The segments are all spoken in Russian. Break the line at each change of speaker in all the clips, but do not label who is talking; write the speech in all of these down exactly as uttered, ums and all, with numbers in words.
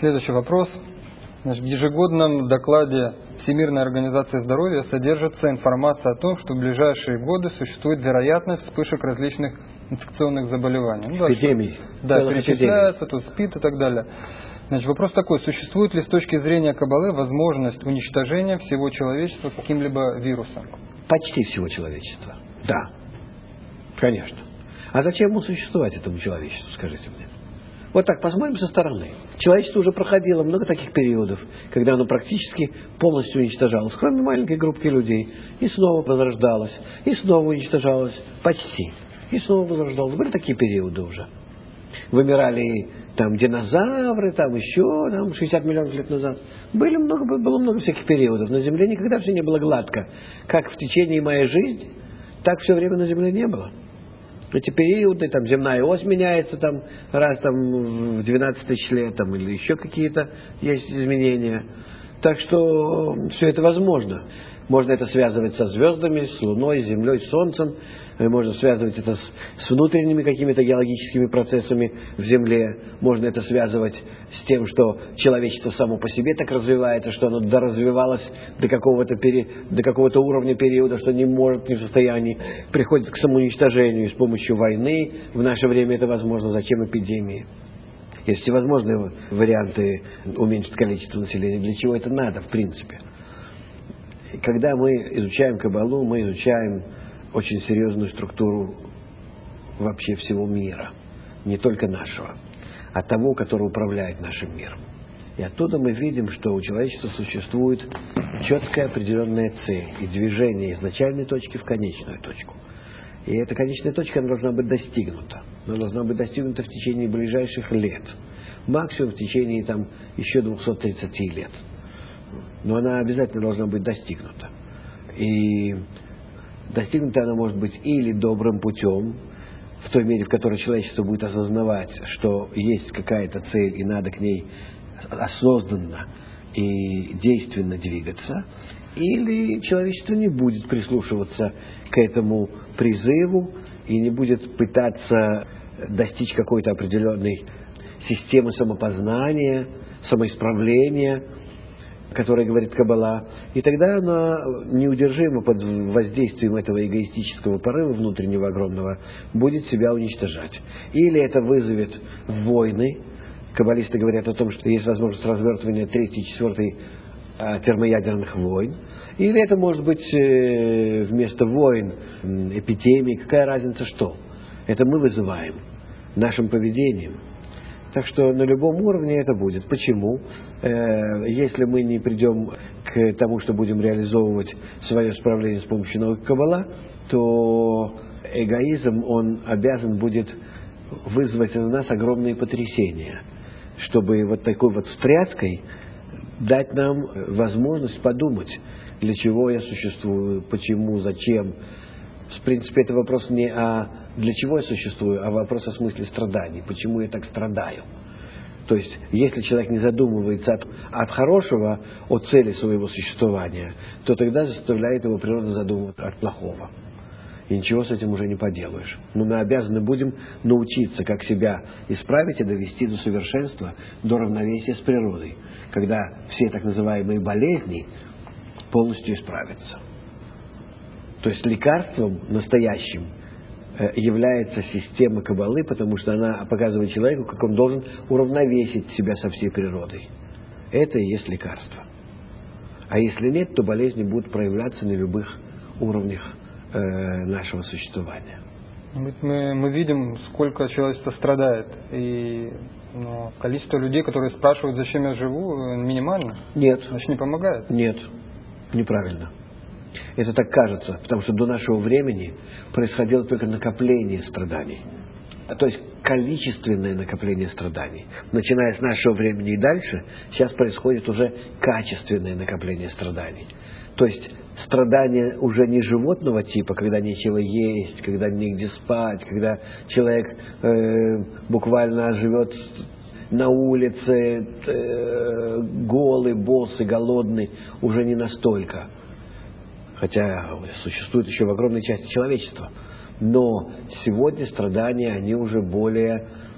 Следующий вопрос. Значит, в ежегодном докладе Всемирной организации здоровья содержится информация о том, что в ближайшие годы существует вероятность вспышек различных инфекционных заболеваний. Ну,
эпидемий.
Да, перечисляется, тут СПИД и так далее. Значит, вопрос такой. Существует ли с точки зрения Каббалы возможность уничтожения всего человечества каким-либо вирусом?
Почти всего человечества. Да. Конечно. А зачем ему существовать, этому человечеству, скажите мне? Вот так посмотрим со стороны. Человечество уже проходило много таких периодов, когда оно практически полностью уничтожалось, кроме маленькой группки людей. И снова возрождалось, и снова уничтожалось. Почти. И снова возрождалось. Были такие периоды уже. Вымирали там динозавры, там еще там, шестьдесят миллионов лет назад. Были много, было много всяких периодов. На Земле никогда все не было гладко. Как в течение моей жизни, так все время на Земле не было. Эти периоды, там земная ось меняется там, раз там, в двенадцать тысяч лет там, или еще какие-то есть изменения. Так что все это возможно. Можно это связывать со звездами, с Луной, с Землей, с Солнцем. Можно связывать это с, с внутренними какими-то геологическими процессами в Земле. Можно это связывать с тем, что человечество само по себе так развивается, что оно доразвивалось до какого-то, пере, до какого-то уровня периода, что не может, не в состоянии, приходит к самоуничтожению с помощью войны. В наше время это возможно. Зачем эпидемии? Есть всевозможные варианты уменьшить количество населения. Для чего это надо, в принципе? Когда мы изучаем Каббалу, мы изучаем очень серьезную структуру вообще всего мира. Не только нашего, а того, который управляет нашим миром. И оттуда мы видим, что у человечества существует четкая определенная цель и движение из начальной точки в конечную точку. И эта конечная точка она должна быть достигнута. Она должна быть достигнута в течение ближайших лет. Максимум в течение там, еще двухсот тридцати лет. Но она обязательно должна быть достигнута. И достигнута она может быть или добрым путем, в той мере, в которой человечество будет осознавать, что есть какая-то цель, и надо к ней осознанно и действенно двигаться, или человечество не будет прислушиваться к этому призыву и не будет пытаться достичь какой-то определенной системы самопознания, самоисправления, которая говорит Каббала, и тогда она неудержимо под воздействием этого эгоистического порыва внутреннего огромного будет себя уничтожать. Или это вызовет войны. Каббалисты говорят о том, что есть возможность развертывания третьей и четвертой термоядерных войн. Или это может быть вместо войн эпидемии. Какая разница что? Это мы вызываем нашим поведением. Так что на любом уровне это будет. Почему? Э, если мы не придем к тому, что будем реализовывать свое справление с помощью науки Каббала, то эгоизм, он обязан будет вызвать на нас огромные потрясения, чтобы вот такой вот встряской дать нам возможность подумать, для чего я существую, почему, зачем. В принципе, это вопрос не о для чего я существую, а вопрос о смысле страданий. Почему я так страдаю? То есть, если человек не задумывается от, от хорошего, о цели своего существования, то тогда заставляет его природа задумываться от плохого. И ничего с этим уже не поделаешь. Но мы обязаны будем научиться, как себя исправить и довести до совершенства, до равновесия с природой, когда все так называемые болезни полностью исправятся. То есть лекарством настоящим является система Каббалы, потому что она показывает человеку, как он должен уравновесить себя со всей природой. Это и есть лекарство. А если нет, то болезни будут проявляться на любых уровнях э, нашего существования.
Мы, мы видим, сколько человечество страдает. И ну, количество людей, которые спрашивают, зачем я живу, минимально.
Нет.
Значит, не помогает.
Нет. Неправильно. Это так кажется, потому что до нашего времени происходило только накопление страданий. То есть количественное накопление страданий. Начиная с нашего времени и дальше, сейчас происходит уже качественное накопление страданий. То есть страдания уже не животного типа, когда нечего есть, когда негде спать, когда человек э, буквально живет на улице, э, голый, босый, голодный, уже не настолько. Хотя существует еще в огромной части человечества. Но сегодня страдания, они уже более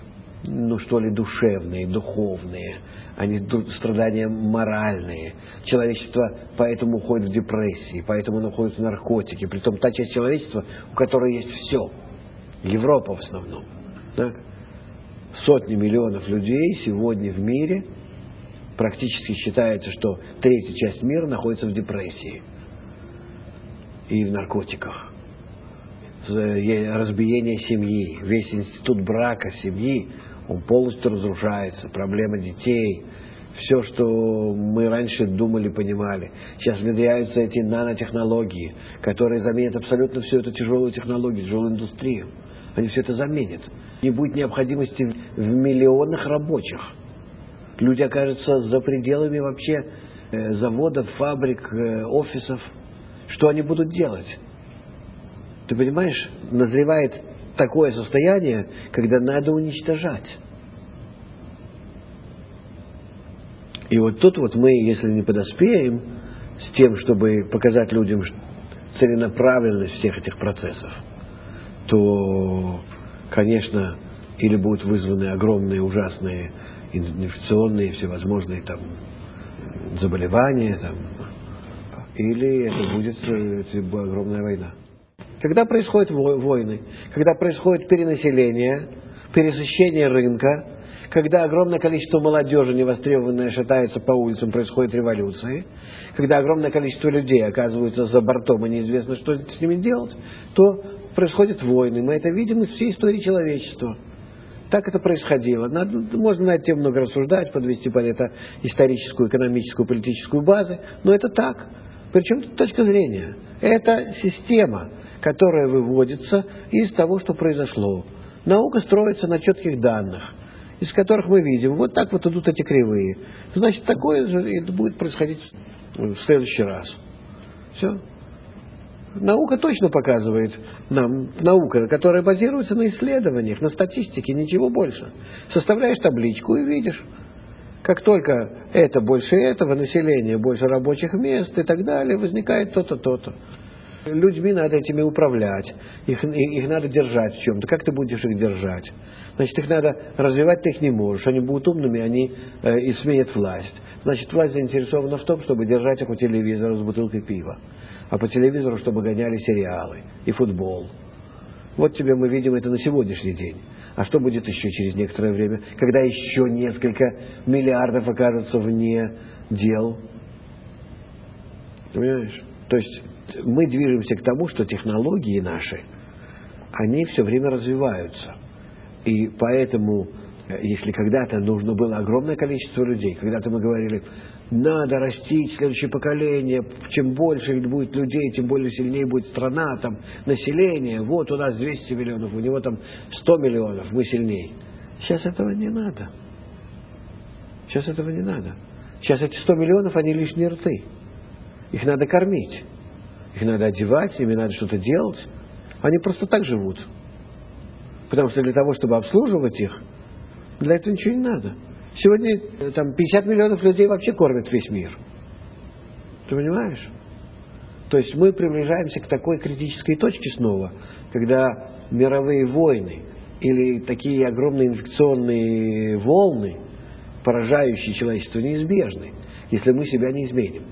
ну что ли, душевные, духовные, а не страдания моральные. Человечество поэтому уходит в депрессии, поэтому находится в наркотике. Притом та часть человечества, у которой есть все. Европа в основном. Так? Сотни миллионов людей сегодня в мире, практически считается, что третья часть мира находится в депрессии и в наркотиках. Разбиение семьи, весь институт брака, семьи, он полностью разрушается. Проблема детей, все, что мы раньше думали, понимали. Сейчас внедряются эти нанотехнологии, которые заменят абсолютно всю эту тяжелую технологию, тяжелую индустрию. Они все это заменят. Не будет необходимости в миллионах рабочих. Люди окажутся за пределами вообще э, заводов, фабрик, э, офисов. Что они будут делать? Ты понимаешь, назревает такое состояние, когда надо уничтожать. И вот тут вот мы, если не подоспеем с тем, чтобы показать людям целенаправленность всех этих процессов, то, конечно, или будут вызваны огромные, ужасные инфекционные всевозможные там заболевания, там, или это будет, это будет огромная война. Когда происходят войны, когда происходит перенаселение, пересыщение рынка, когда огромное количество молодежи невостребованное шатается по улицам, происходят революции, когда огромное количество людей оказываются за бортом и неизвестно, что с ними делать, то происходят войны. Мы это видим из всей истории человечества. Так это происходило. Надо, можно на эту тему много рассуждать, подвести под это историческую, экономическую, политическую базу, но это так. Причем тут точка зрения. Это система, которая выводится из того, что произошло. Наука строится на четких данных, из которых мы видим, вот так вот идут эти кривые. Значит, такое же это будет происходить в следующий раз. Все. Наука точно показывает нам, наука, которая базируется на исследованиях, на статистике, ничего больше. Составляешь табличку и видишь, как только это больше этого, население больше рабочих мест и так далее, возникает то-то, то-то. Людьми надо этими управлять, их, их надо держать в чем-то. Как ты будешь их держать? Значит, их надо развивать, ты их не можешь. Они будут умными, они э, и сменят власть. Значит, власть заинтересована в том, чтобы держать их у телевизора с бутылкой пива. А по телевизору, чтобы гоняли сериалы и футбол. Вот тебе мы видим это на сегодняшний день. А что будет еще через некоторое время, когда еще несколько миллиардов окажутся вне дел? Понимаешь? То есть мы движемся к тому, что технологии наши, они все время развиваются. И поэтому, если когда-то нужно было огромное количество людей, когда-то мы говорили, надо растить следующее поколение, чем больше будет людей, тем более сильнее будет страна, там, население, вот у нас двести миллионов, у него там сто миллионов, мы сильнее. Сейчас этого не надо. Сейчас этого не надо. Сейчас эти сто миллионов, они лишние рты. Их надо кормить. Их надо одевать, с ними надо что-то делать. Они просто так живут. Потому что для того, чтобы обслуживать их, для этого ничего не надо. Сегодня там пятьдесят миллионов людей вообще кормят весь мир. Ты понимаешь? То есть мы приближаемся к такой критической точке снова, когда мировые войны или такие огромные инфекционные волны, поражающие человечество, неизбежны, если мы себя не изменим.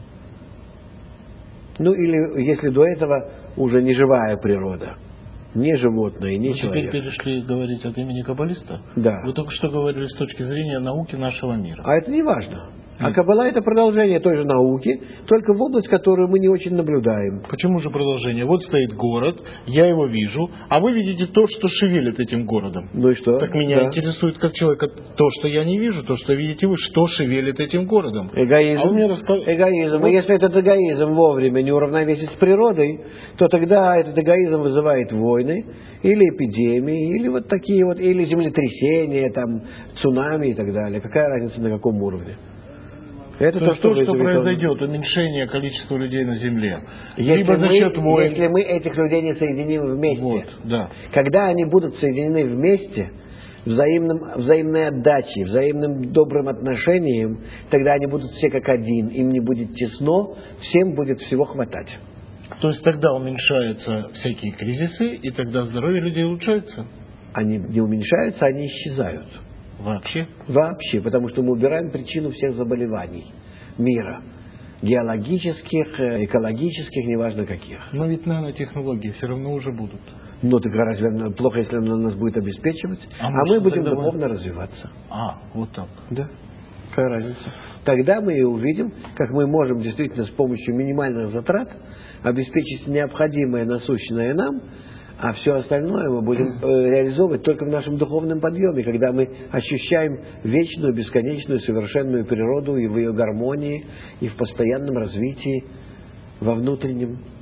Ну или если до этого уже не живая природа, не животное, не человек.
Теперь перешли говорить от имени каббалиста?
Да.
Вы только что говорили с точки зрения науки нашего мира.
А это не важно. А Каббала — это продолжение той же науки, только в область, которую мы не очень наблюдаем.
Почему же продолжение? Вот стоит город, я его вижу, а вы видите то, что шевелит этим городом.
Ну и что?
Так меня
да.
интересует как человека то, что я не вижу, то, что видите вы, что шевелит этим городом.
Эгоизм.
А вы мне расказ...
Эгоизм.
Вот.
И если этот эгоизм вовремя не уравновесить с природой, то тогда этот эгоизм вызывает войны, или эпидемии, или вот такие вот, или землетрясения, там, цунами и так далее. Какая разница на каком уровне? Это
то,
то,
что,
что,
что произойдет, уменьшение количества людей на Земле.
Если
либо за
мы,
счет войн.
Если мы этих людей не соединим вместе.
Вот, да.
Когда они будут соединены вместе, взаимным, взаимной отдачей, взаимным добрым отношением, тогда они будут все как один, им не будет тесно, всем будет всего хватать.
То есть тогда уменьшаются всякие кризисы, и тогда здоровье людей улучшается?
Они не уменьшаются, они исчезают.
Вообще?
Вообще, потому что мы убираем причину всех заболеваний мира. Геологических, экологических, неважно каких.
Но ведь нанотехнологии все равно уже будут.
Ну, так разве плохо, если она нас будет обеспечивать?
А,
а
мы
мы будем
тогда
духовно развиваться.
А, вот так.
Да. Какая разница? Тогда мы и увидим, как мы можем действительно с помощью минимальных затрат обеспечить необходимое, насущное нам, а все остальное мы будем э, реализовывать только в нашем духовном подъеме, когда мы ощущаем вечную, бесконечную, совершенную природу и в ее гармонии, и в постоянном развитии, во внутреннем